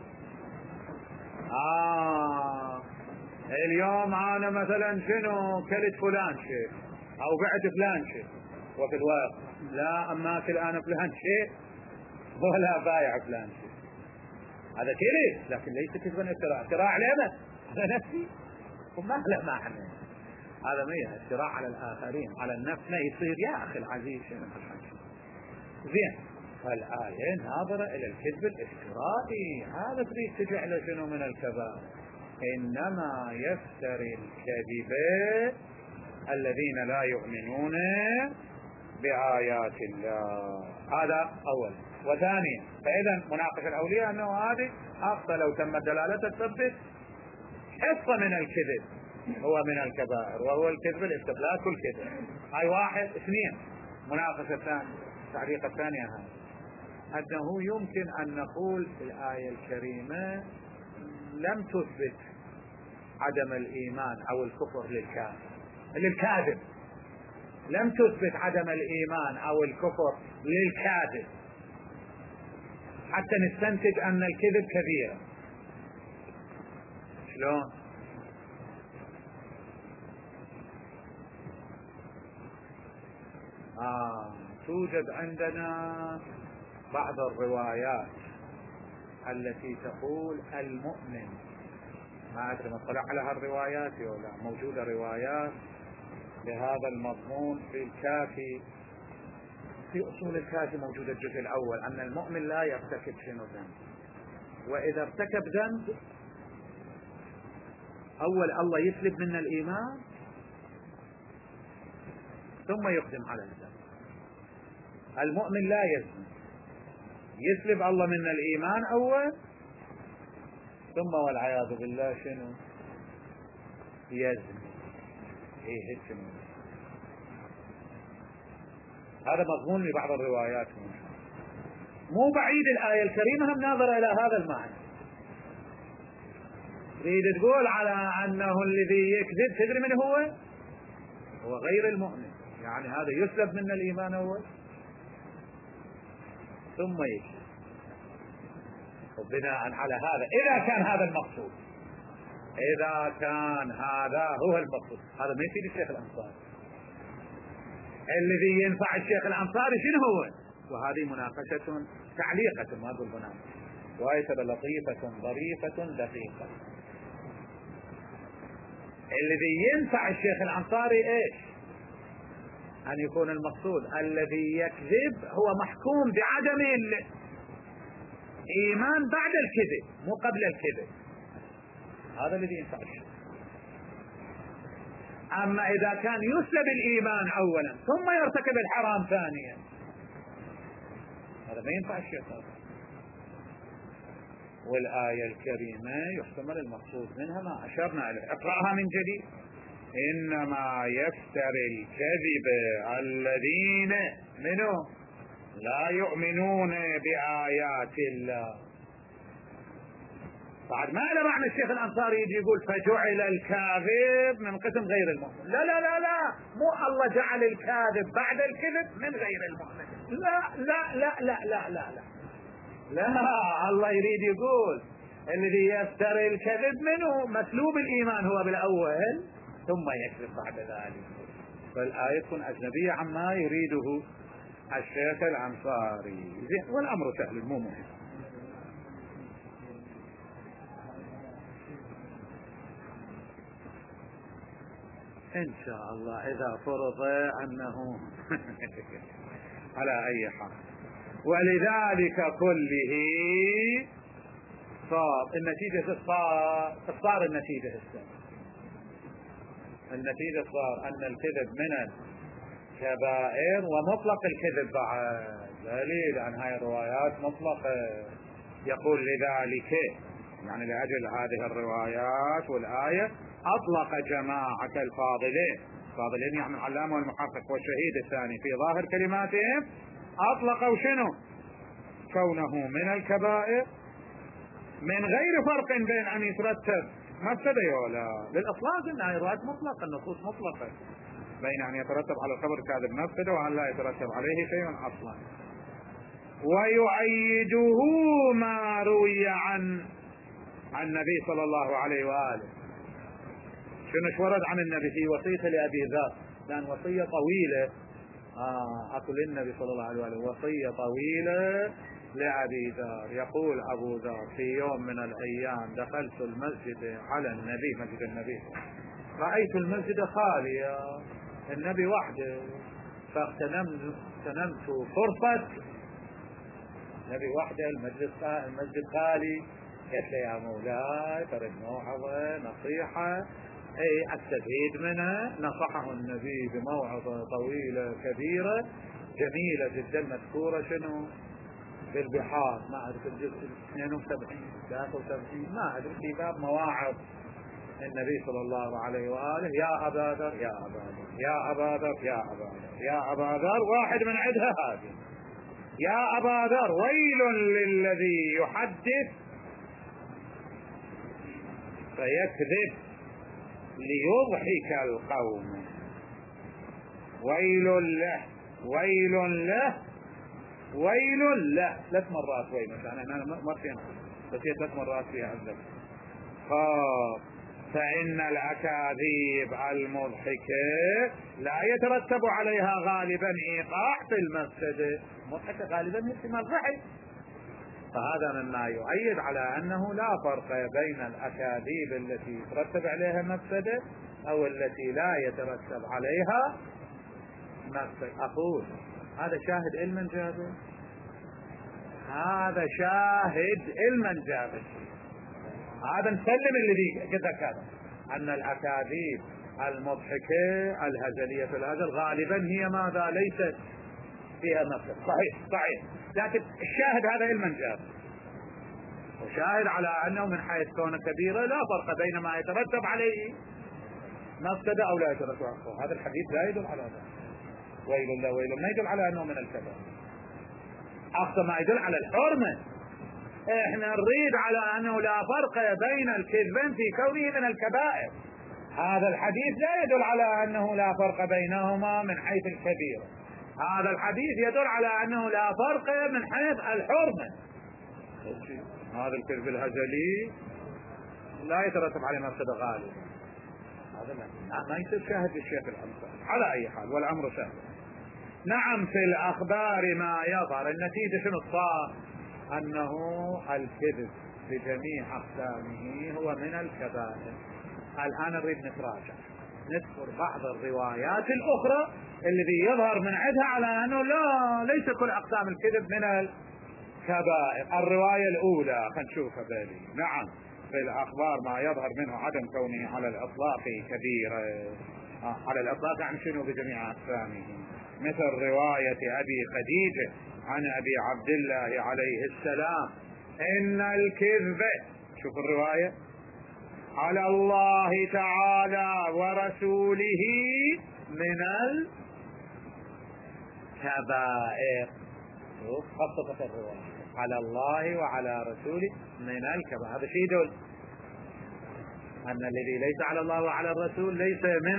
اليوم أنا مثلا شنو كلت فلان شيء أو بعت فلان شيء، وفي الواقع لا أماكل أنا فلان شيء ولا بايع فلان شيء، هذا كذب لكن ليس كذبا افتراء. افتراء على من؟ على نفسي وما له معنى. هذا ما افتراء على الآخرين، على النفس ما يصير يا أخي العزيز شنو زين. فالآية ناظرة إلى الكذب الافترائي، هذا تريد تجعله شنو من الكبائر. إنما يفتري الكذب الذين لا يؤمنون بآيات الله. هذا أول. وثانيا فإذا مناقشة الأولياء أنه هذه أقصى لو تم دلالة تثبت حصة من الكذب هو من الكبائر، وهو الكذب الاستفلاس والكذب. هاي 1. 2 مناقشة الثانية التعليق الثانية هذا أنه يمكن أن نقول في الآية الكريمة لم تثبت عدم الإيمان أو الكفر للكافر، للكاذب، لم تثبت عدم الإيمان أو الكفر للكاذب حتى نستنتج أن الكذب كبيرة. شلون؟ توجد عندنا بعض الروايات التي تقول المؤمن، ما أدري مطلع على هالروايات ولا موجودة روايات بهذا المضمون في الكافي، في أصول الكافي موجود الجزء الأول أن المؤمن لا يرتكب شنو ذنب، وإذا ارتكب ذنب أول الله يسلب منا الإيمان ثم يقدم على الذنب. المؤمن لا يزني، يسلب الله منا الإيمان أول ثم والعياذ بالله شنو يزني. ايه شنو هذا مضمون لبعض الروايات، مو بعيد الآية الكريمة هم ناظرة إلى هذا المعنى، تريد تقول على أنه الذي يكذب تدري من هو غير المؤمن، يعني هذا يسلب منا الإيمان أول ثم يكذب. وبناء على هذا إذا كان هذا المقصود، إذا كان هذا هو المقصود، هذا ما يفيد الشيخ الأنصاري. الذي ينفع الشيخ الأنصاري شنو هو؟ وهذه مناقشة تعليقة، ما أقول مناقشة، وهي لطيفة ظريفة دقيقة. الذي ينفع الشيخ الأنصاري إيش؟ أن يكون المقصود الذي يكذب هو محكوم بعدم الإيمان بعد الكذب مو قبل الكذب، هذا الذي ينفع الشيخ. أما إذا كان يسلب الإيمان أولا ثم يرتكب الحرام ثانيا هذا ما ينفع الشيخ. والآية الكريمة يحتمل المقصود منها ما أشرنا إليه، اقرأها من جديد. إنما يفتري الكذب الذين منهم لا يؤمنون بآيات الله. بعد ما له معنى الشيخ الأنصاري يجي يقول فجعل الكاذب من قسم غير المؤمن. لا لا لا لا، مو الله جعل الكاذب بعد الكذب من غير المؤمن، لا لا لا لا لا لا لا, لا. الله يريد يقول الذي يفتري الكذب منه مسلوب الإيمان هو بالأول ثم يكذب بعد ذلك، فالآية تكون أجنبية عما يريده الشيخ الأنصاري. والأمر سهل مو مهم. إن شاء الله إذا فرض أنه على أي حال. ولذلك كله صار النتيجة، صار النتيجة النتيجة صار أن الكذب من الكبائر ومطلق الكذب بعد دليل عن هاي الروايات مطلقة. يقول لذلك يعني لأجل هذه الروايات والآية أطلق جماعة الفاضلين يعني العلامة والمحقق والشهيد الثاني في ظاهر كلماتهم، أطلقوا شنو؟ كونه من الكبائر من غير فرق بين أن يترتب مفسدة ولا للأصلاح، إن هاي الروايات مطلقة، النصوص مطلقة بين أن يترتب على الخبر كاذب مفسدة وأن لا يترتب عليه شيء أصلا. ويؤيده ما روي عن النبي صلى الله عليه وآله. شنو ورد عن النبي في وصية لأبي ذر، كان وصية طويلة، أقول النبي صلى الله عليه وآله وصية طويلة لأبي ذر. يقول أبو ذر في يوم من الأيام دخلت المسجد على النبي، مسجد النبي، رأيت المسجد خاليا، النبي وحده، فاغتنمت فرصة النبي وحده، المسجد خالي، قلت له يا مولاي ترد موعظة نصيحة اي استفيد منها. نصحه النبي بموعظة طويلة كبيرة جميلة جدا مذكورة شنو بالبحار، ما أعرف الجزء 72 73 ما أدري، في باب مواعظ النبي صلى الله عليه وآله. يا أبا ذر يا أبا ذر يا أبا ذر يا أبا ذر يا أبا ذر، واحد من عدها هذه، يا أبا ذر ويل للذي يحدث فيكذب ليضحك القوم. ويل له ويل له ويل له 3 مرات ويل، أنا ما فينا بس هي 3 مرات فيها عندك. فإن الأكاذيب المضحكة لا يترتب عليها غالبا إيقاع في المفسدة. مضحكة غالبا احتمال ضحك، فهذا مما يؤيد على أنه لا فرق بين الأكاذيب التي يترتب عليها مفسدة أو التي لا يترتب عليها مفسدة. أقول هذا شاهد علما جابر، هذا شاهد علما جابر، هذا نسلم الذي قد ذكر أن الأكاذيب المضحكة الهزلية في الهزل غالبا هي ماذا؟ ليست فيها مفسدة. صحيح، لكن الشاهد هذا علما جابر، وشاهد على أنه من حيث كونه كبيرة لا فرق بين ما يترتب عليه مفسدة أو لا يترتب عليه. هذا الحديث لا يدل على ذلك. ويل الله ويل ما يدل على أنه من الكبائر، أقصى ما يدل على الحرمة. احنا نريد على أنه لا فرق بين الكذبين في كونه من الكبائر. هذا الحديث لا يدل على أنه لا فرق بينهما من حيث الكبيرة، هذا الحديث يدل على أنه لا فرق من حيث الحرمة. هذا الكذب الهزلي لا يترتب عليه مفسدة غالبا، هذا ما يصير شاهد للشيخ الأمثال. على أي حال والأمر سهل. نعم في الأخبار ما يظهر، النتيجة شنو صار؟ أنه الكذب بجميع أقسامه هو من الكبائر. الآن نريد نتراجع نذكر بعض الروايات الأخرى الذي يظهر من عندها على أنه ليس كل أقسام الكذب من الكبائر. الرواية الأولى خلينا نشوفها بالي. نعم في الأخبار ما يظهر منه عدم كونه على الإطلاق كبيرة. على الإطلاق يعني شنو؟ بجميع أقسامه، مثل رواية أبي خديجة عن أبي عبد الله عليه السلام إن الكذب، شوف الرواية، على الله تعالى ورسوله من الكبائر. شوف خطط الرواية على الله وعلى رسوله من الكبائر، هذا شيء يدل أن الذي ليس على الله وعلى الرسول ليس من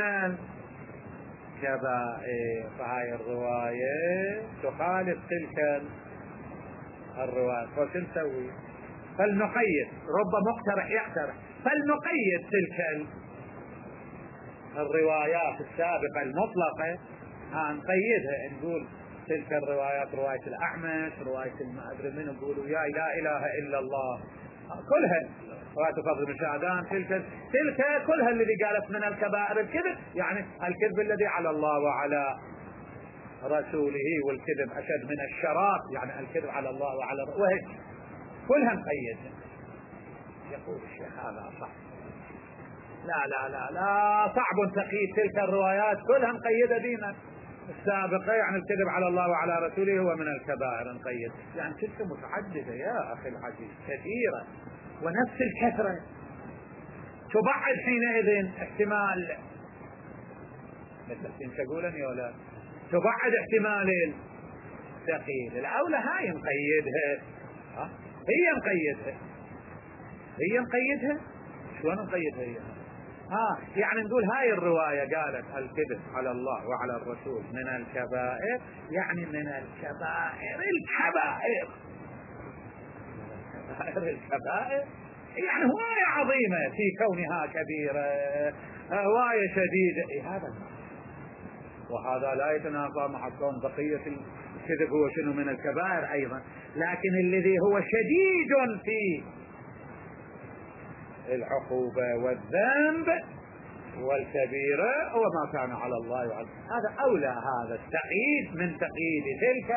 الكبائر. فهاي الرواية تخالف تلك الرواية، فشو نسوي؟ فلنقيد، رب مقترح يقترح، فلنقيد تلك الروايات السابقة المطلقة، نقيدها، نقول تلك الروايات رواية الأعمش، رواية ما أدري من، يقولوا يا لا إله إلا الله، كلها رواية فضل بن شعبان، تلك كلها الذي قالت من الكبائر الكذب، يعني الكذب الذي على الله وعلى رسوله، والكذب أشد من الشراك، يعني الكذب على الله وعلى وهيك كلها نقيدها. يقول الشيخ هذا صعب، لا صعب تقييد تلك الروايات كلها نقيدها دينا السابقة، يعني الكذب على الله وعلى رسوله هو من الكبائر نقيد، يعني تلك متعددة يا أخي العزيز كثيرة ونفس الكثرة، تبعد حينئذ احتمال مثل تقولني ولا تبعد احتمال التقييد. الأولى هاي نقيدها، هي نقيدها شلون نقيدها هي؟ يعني نقول هاي الرواية قالت الكذب على الله وعلى الرسول من الكبائر، يعني من الكبائر الكبائر، يعني هواية عظيمة في كونها كبيرة، هواية شديدة، هذا المعنى. وهذا لا يتنافى مع كون بقية الكذب هو شنو من الكبائر أيضا، لكن الذي هو شديد في العقوبة والذنب والكبيرة هو ما كان على الله وعلى، هذا أولى هذا التقييد من تقييد تلك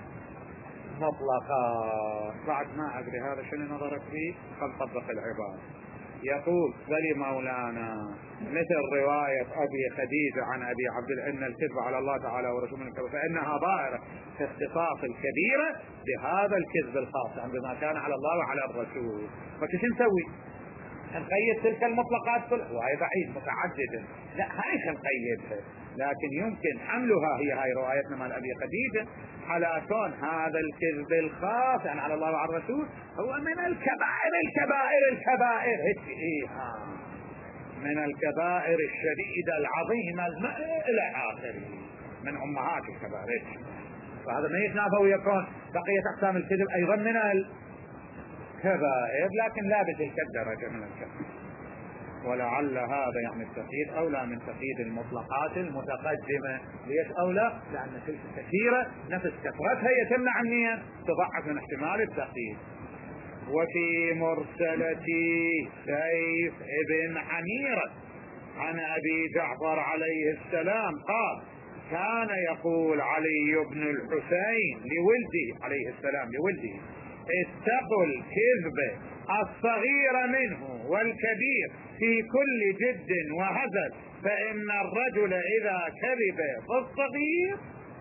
المطلقات. بعد ما أدري هذا شنو نظرك فيه، خل طبق العبارة. يقول بل مولانا مثل رواية أبي خديجة عن أبي عبد الله إن الكذب على الله تعالى ورسوله من الكذب، فإنها ظاهرة في اختصاص الكبيرة بهذا الكذب الخاص، يعني بما كان على الله وعلى الرسول. فكيف نسوي؟ نقيد تلك المطلقات كلها، وهي بعيد متعددة، لا هاي نقيدها، لكن يمكن حملها هاي روايتنا مع أبي خديجة على كون هذا الكذب الخاص يعني على الله وعلى الرسول هو من الكبائر هيك من الكبائر الشديدة العظيمة إلى آخره. من أمهات الكبائر، فهذا ما يتنافى ويكون بقية أقسام الكذب أيضا من الكبائر، لكن لا بتلك الدرجة من الكبائر. ولعل هذا يعني التقييد أولى من تقييد المطلقات المتقدمة. ليش أولى؟ لأن تلك كثيرة نفس كثرتها يتمنع أن تضعف من احتمال التقييد. وفي مرسلة سيف ابن حميرة عن أبي جعفر عليه السلام قال: كان يقول علي بن الحسين لولده عليه السلام لولده: اتقوا الكذب الصغير منه والكبير في كل جد وهزل، فإن الرجل إذا كذب في الصغير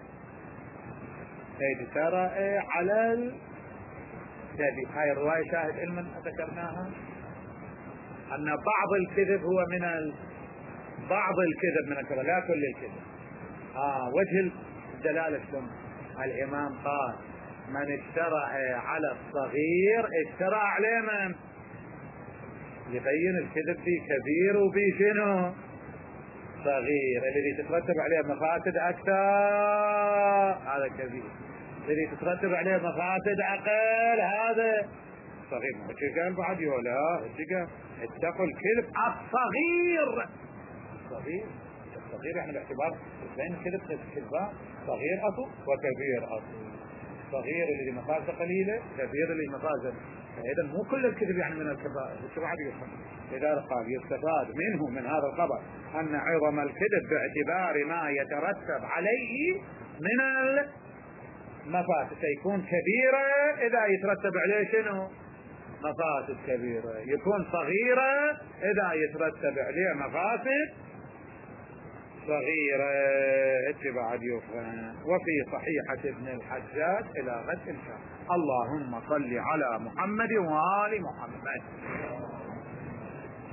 اجترأ على الكذب. هاي الرواية شاهد علما ذكرناها أن بعض الكذب هو من بعض الكذب من الكذب، لا كل الكذب. وجه الدلالة شلون؟ الإمام قال: من اجترأ على الصغير اجترأ عليه من؟ يبين الكذب في كبير وفي شنو؟ صغير. الذي تترتب عليه مفاسد أكثر هذا كبير، الذي تترتب عليه مفاسد أقل هذا صغير. ما قال بعد يولا اتقوا الكذب الصغير. الصغير يعني باعتبار بين كذب صغير أصل وكبير أصل. صغير اللي مفاسد قليلة، كبير اللي مفاسد. إذا مو كل الكذب يعني من الكبائر. إذا قال يستفاد منه من هذا الخبر أن عظم الكذب باعتبار ما يترتب عليه من المفاسد سيكون كبيرة إذا يترتب عليه شنو؟ مفاسد كبيرة. يكون صغيرة إذا يترتب عليه مفاسد صغيرة. اتباع يفهم. وفي صحيحة ابن الحجاج إلى غد إن شاء الله. اللهم صل على محمد وآل محمد.